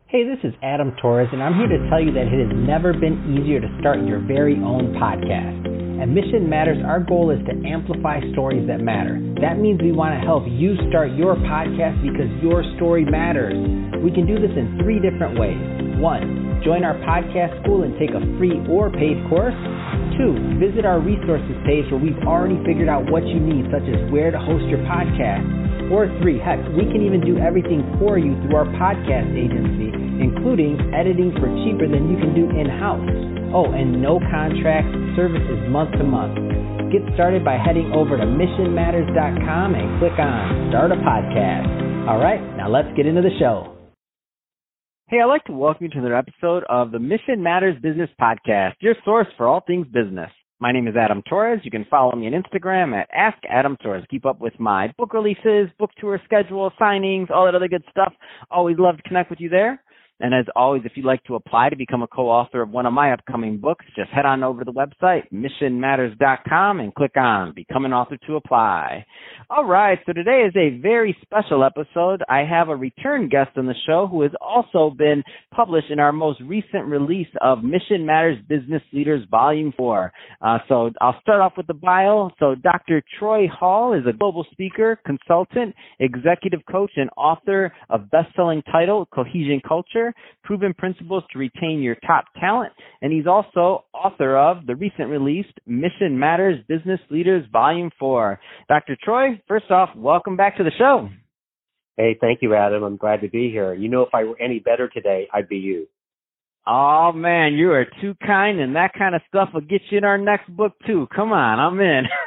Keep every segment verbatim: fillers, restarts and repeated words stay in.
Hey, this is Adam Torres, and I'm here to tell you that it has never been easier to start your very own podcast. At Mission Matters, our goal is to amplify stories that matter. That means we want to help you start your podcast because your story matters. We can do this in three different ways. One, join our podcast school and take a free or paid course. Two, visit our resources page where we've already figured out what you need, such as where to host your podcast. Or three, heck, we can even do everything for you through our podcast agency, including editing for cheaper than you can do in-house. Oh, and no contract, service is month to month. Get started by heading over to mission matters dot com and click on Start a Podcast. All right, now let's get into the show. Hey, I'd like to welcome you to another episode of the Mission Matters Business Podcast, your source for all things business. My name is Adam Torres. You can follow me on Instagram at Ask Adam Torres. Keep up with my book releases, book tour schedule, signings, all that other good stuff. Always love to connect with you there. And as always, if you'd like to apply to become a co-author of one of my upcoming books, just head on over to the website, mission matters dot com, and click on Become an Author to apply. All right, so today is a very special episode. I have a return guest on the show who has also been published in our most recent release of Mission Matters Business Leaders Volume four. Uh, so I'll start off with the bio. So Doctor Troy Hall is a global speaker, consultant, executive coach, and author of best-selling title, Cohesion Culture, Proven Principles to Retain Your Top Talent, and he's also author of the recent released Mission Matters Business Leaders Volume four. Doctor Troy, first off, welcome back to the show. Hey, thank you, Adam. I'm glad to be here. You know, if I were any better today, I'd be you. Oh, man, you are too kind, and that kind of stuff will get you in our next book, too. Come on, I'm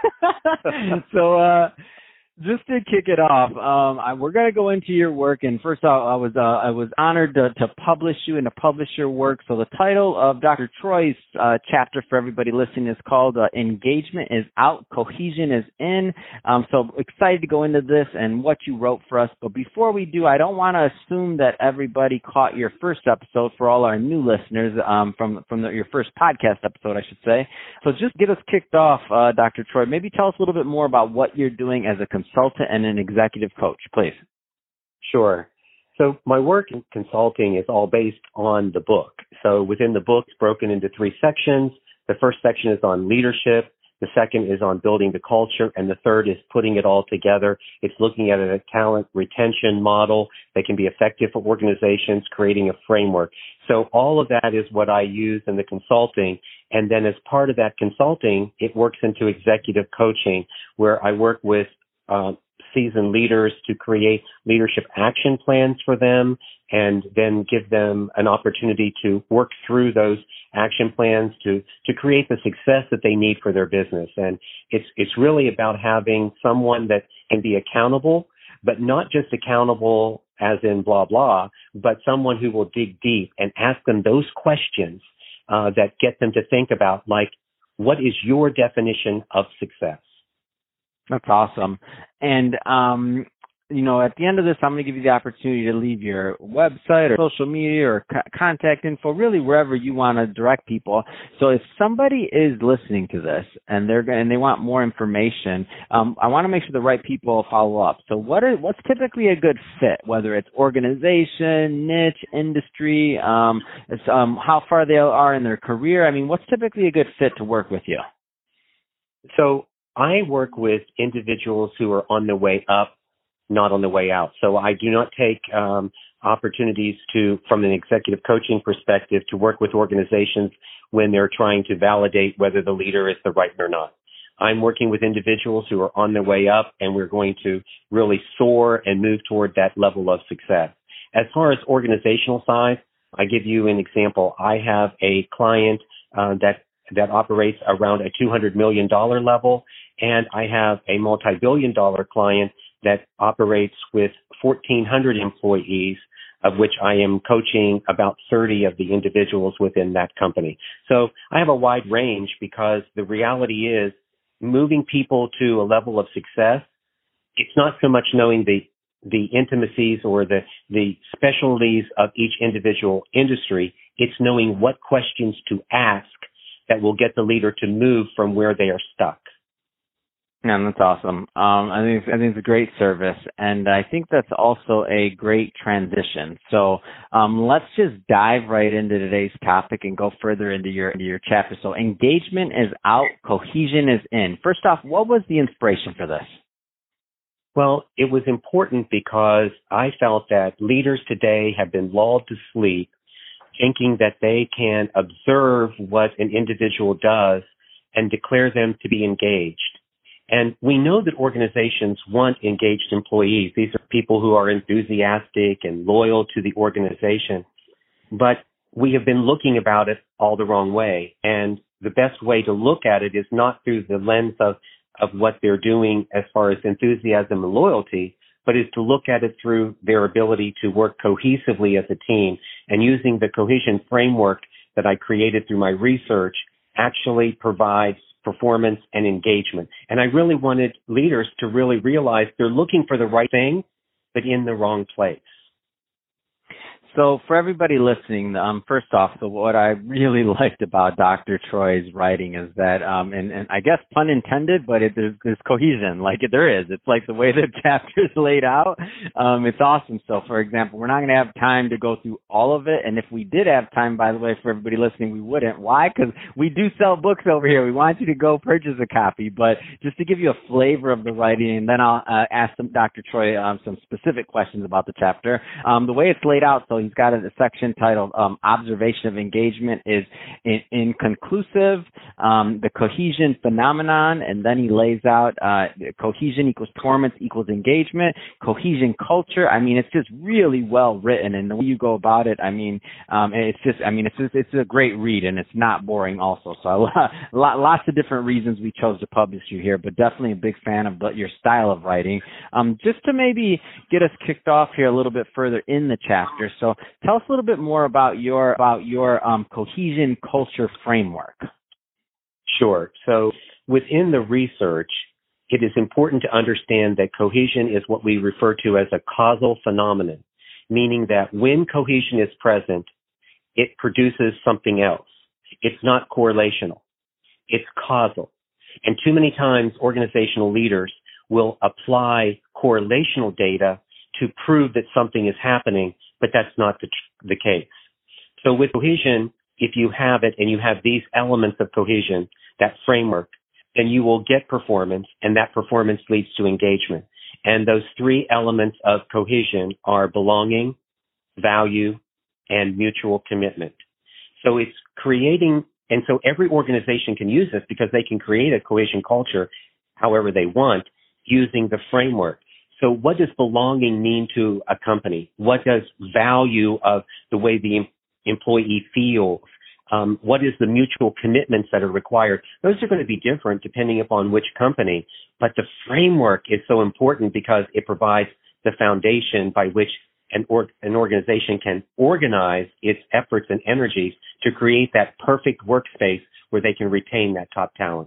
in. so, uh, Just to kick it off, um, I, we're going to go into your work. And first off, I was uh, I was honored to, to publish you and to publish your work. So the title of Doctor Troy's uh, chapter for everybody listening is called uh, Engagement is Out, Cohesion is In. Um, so excited to go into this and what you wrote for us. But before we do, I don't want to assume that everybody caught your first episode for all our new listeners um, from, from the, your first podcast episode, I should say. So just get us kicked off, uh, Doctor Troy. Maybe tell us a little bit more about what you're doing as a consultant and an executive coach, please. Sure. So my work in consulting is all based on the book. So within the book, it's broken into three sections. The first section is on leadership. The second is on building the culture. And the third is putting it all together. It's looking at a talent retention model that can be effective for organizations, creating a framework. So all of that is what I use in the consulting. And then as part of that consulting, it works into executive coaching, where I work with Uh, seasoned leaders to create leadership action plans for them and then give them an opportunity to work through those action plans to, to create the success that they need for their business. And it's, it's really about having someone that can be accountable, but not just accountable as in blah, blah, but someone who will dig deep and ask them those questions uh, that get them to think about, like, what is your definition of success? That's awesome. And, um, you know, at the end of this, I'm going to give you the opportunity to leave your website or social media or co- contact info, really wherever you want to direct people. So if somebody is listening to this and they're and they want more information, um, I want to make sure the right people follow up. So what is what's typically a good fit, whether it's organization, niche, industry, um, it's, um, how far they are in their career? I mean, what's typically a good fit to work with you? So I work with individuals who are on the way up, not on the way out. So I do not take um, opportunities to, from an executive coaching perspective, to work with organizations when they're trying to validate whether the leader is the right or not. I'm working with individuals who are on their way up, and we're going to really soar and move toward that level of success. As far as organizational size, I give you an example. I have a client uh, that that operates around a two hundred million dollars level, and I have a multi-billion dollar client that operates with fourteen hundred employees, of which I am coaching about thirty of the individuals within that company. So I have a wide range because the reality is moving people to a level of success, it's not so much knowing the the intimacies or the, the specialties of each individual industry, it's knowing what questions to ask that will get the leader to move from where they are stuck. Yeah, that's awesome. Um, I think I think it's a great service, and I think that's also a great transition. So um, let's just dive right into today's topic and go further into your into your chapter. So engagement is out, cohesion is in. First off, what was the inspiration for this? Well, it was important because I felt that leaders today have been lulled to sleep thinking that they can observe what an individual does and declare them to be engaged. And we know that organizations want engaged employees. These are people who are enthusiastic and loyal to the organization. But we have been looking about it all the wrong way. And the best way to look at it is not through the lens of, of what they're doing as far as enthusiasm and loyalty, but is to look at it through their ability to work cohesively as a team. And using the cohesion framework that I created through my research actually provides performance and engagement. And I really wanted leaders to really realize they're looking for the right thing, but in the wrong place. So for everybody listening, um, first off, so what I really liked about Doctor Troy's writing is that, um, and, and I guess pun intended, but it, there's, there's cohesion, like it, there is. It's like the way the chapter is laid out. Um, it's awesome. So for example, we're not going to have time to go through all of it. And if we did have time, by the way, for everybody listening, we wouldn't. Why? Because we do sell books over here. We want you to go purchase a copy, but just to give you a flavor of the writing, and then I'll uh, ask some, Doctor Troy um, some specific questions about the chapter. Um, the way it's laid out, so he's got a section titled um, Observation of Engagement is in, inconclusive, um, the cohesion phenomenon, and then he lays out uh, cohesion equals performance equals engagement, cohesion culture. I mean, it's just really well written, and the way you go about it, I mean, um, it's just, I mean, it's just, it's a great read, and it's not boring also. So I, lots of different reasons we chose to publish you here, but definitely a big fan of the, your style of writing. Um, just to maybe get us kicked off here a little bit further in the chapter. So tell us a little bit more about your about your um, cohesion culture framework. Sure. So within the research, it is important to understand that cohesion is what we refer to as a causal phenomenon, meaning that when cohesion is present, it produces something else. It's not correlational. It's causal. And too many times organizational leaders will apply correlational data to prove that something is happening, but that's not the, the case. So with cohesion, if you have it and you have these elements of cohesion, that framework, then you will get performance, and that performance leads to engagement. And those three elements of cohesion are belonging, value, and mutual commitment. So it's creating, and so every organization can use this because they can create a cohesion culture however they want using the framework. So what does belonging mean to a company? What does value of the way the em- employee feels? Um, what is the mutual commitments that are required? Those are going to be different depending upon which company, but the framework is so important because it provides the foundation by which an, or- an organization can organize its efforts and energies to create that perfect workspace where they can retain that top talent.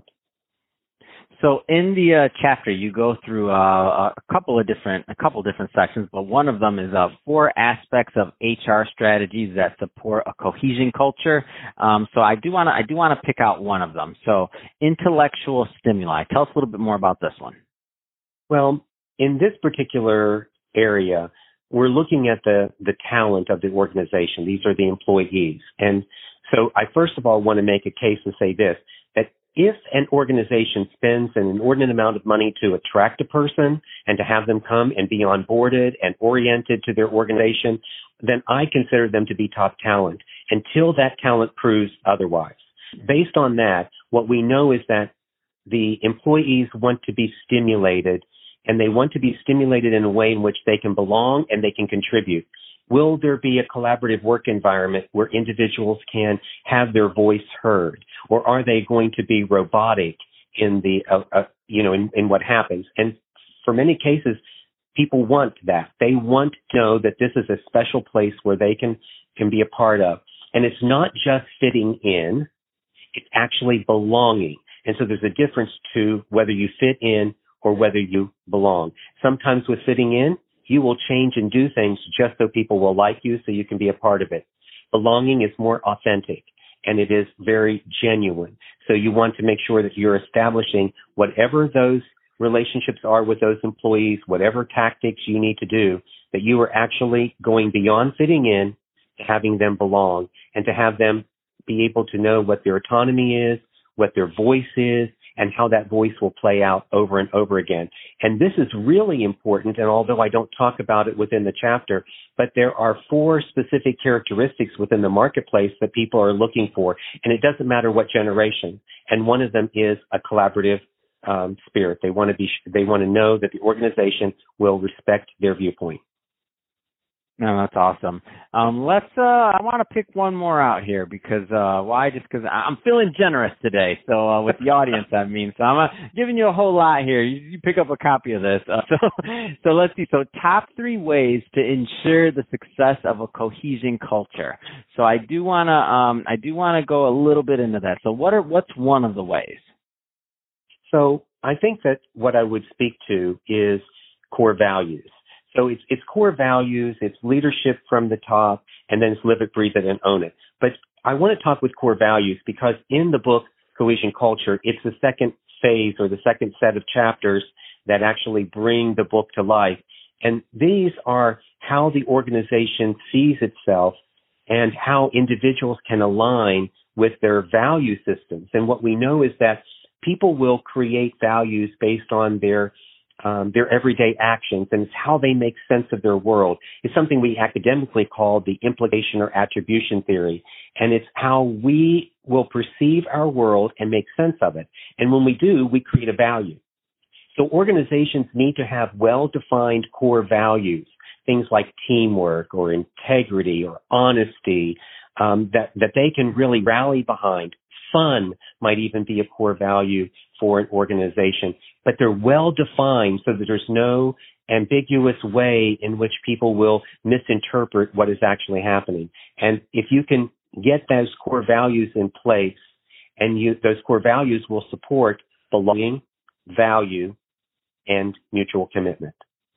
So in the uh, chapter, you go through uh, a couple of different a couple different sections, but one of them is uh, four aspects of H R strategies that support a cohesion culture. Um, so I do want to I do want to pick out one of them. So intellectual stimuli. Tell us a little bit more about this one. Well, in this particular area, we're looking at the the talent of the organization. These are the employees, and so I first of all want to make a case and say this, that if an organization spends an inordinate amount of money to attract a person and to have them come and be onboarded and oriented to their organization, then I consider them to be top talent until that talent proves otherwise. Based on that, what we know is that the employees want to be stimulated, and they want to be stimulated in a way in which they can belong and they can contribute. Will there be a collaborative work environment where individuals can have their voice heard, or are they going to be robotic in the, uh, uh, you know, in, in what happens? And for many cases, people want that. They want to know that this is a special place where they can, can be a part of. And it's not just fitting in, it's actually belonging. And so there's a difference to whether you fit in or whether you belong. Sometimes with fitting in, you will change and do things just so people will like you, so you can be a part of it. Belonging is more authentic, and it is very genuine. So you want to make sure that you're establishing whatever those relationships are with those employees, whatever tactics you need to do, that you are actually going beyond fitting in to having them belong and to have them be able to know what their autonomy is, what their voice is, and how that voice will play out over and over again. And this is really important, and although I don't talk about it within the chapter, but there are four specific characteristics within the marketplace that people are looking for, and it doesn't matter what generation. And one of them is a collaborative um, spirit. They want to be, they want to know that the organization will respect their viewpoint. No, that's awesome. Um, let's, uh, I want to pick one more out here because, uh, why? Just because I'm feeling generous today. So, uh, with the audience, I mean, so I'm uh, giving you a whole lot here. You, you pick up a copy of this. Uh, so, so let's see. So top three ways to ensure the success of a cohesion culture. So I do want to, um, I do want to go a little bit into that. So what are, what's one of the ways? So I think that what I would speak to is core values. So it's, it's core values, it's leadership from the top, and then it's live it, breathe it, and own it. But I want to talk with core values because in the book, Cohesion Culture, it's the second phase or the second set of chapters that actually bring the book to life. And these are how the organization sees itself and how individuals can align with their value systems. And what we know is that people will create values based on their Um, their everyday actions, and it's how they make sense of their world. It's something we academically call the implication or attribution theory, and it's how we will perceive our world and make sense of it. And when we do, we create a value. So organizations need to have well-defined core values, things like teamwork or integrity or honesty, um, that, that they can really rally behind. Fun might even be a core value for an organization, but they're well defined so that there's no ambiguous way in which people will misinterpret what is actually happening. And if you can get those core values in place, and you, those core values will support belonging, value, and mutual commitment.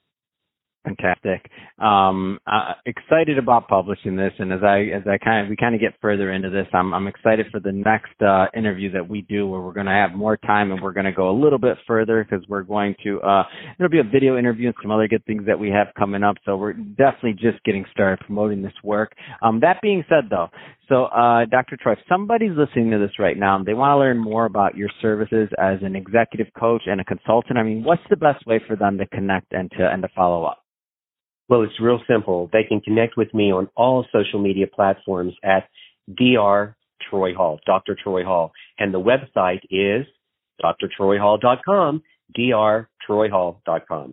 Fantastic. Um, uh, excited about publishing this, and as I as I kind of we kind of get further into this, I'm I'm excited for the next uh, interview that we do, where we're going to have more time and we're going to go a little bit further because we're going to uh, it'll be a video interview and some other good things that we have coming up. So we're definitely just getting started promoting this work. Um, that being said, though, so uh, Doctor Troy, if somebody's listening to this right now and they want to learn more about your services as an executive coach and a consultant, I mean, what's the best way for them to connect and to and to follow up? Well, it's real simple. They can connect with me on all social media platforms at Doctor Troy Hall, Doctor Troy Hall. And the website is D R troy hall dot com, D R troy hall dot com.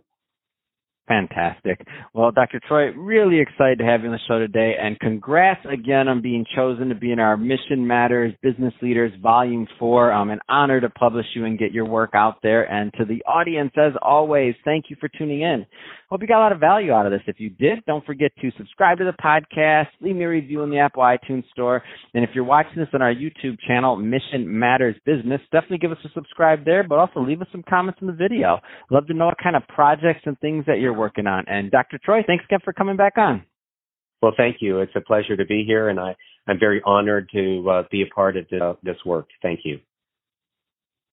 Fantastic. Well, Doctor Troy, really excited to have you on the show today, and congrats again on being chosen to be in our Mission Matters Business Leaders Volume four. I'm an honor to publish you and get your work out there. And to the audience, as always, thank you for tuning in. Hope you got a lot of value out of this. If you did, don't forget to subscribe to the podcast, leave me a review in the Apple iTunes Store, and if you're watching this on our YouTube channel, Mission Matters Business, definitely give us a subscribe there, but also leave us some comments in the video. Love to know what kind of projects and things that you're working on. And Doctor Troy, thanks again for coming back on. Well, thank you. It's a pleasure to be here, and I, I'm very honored to uh, be a part of the, uh, this work. Thank you.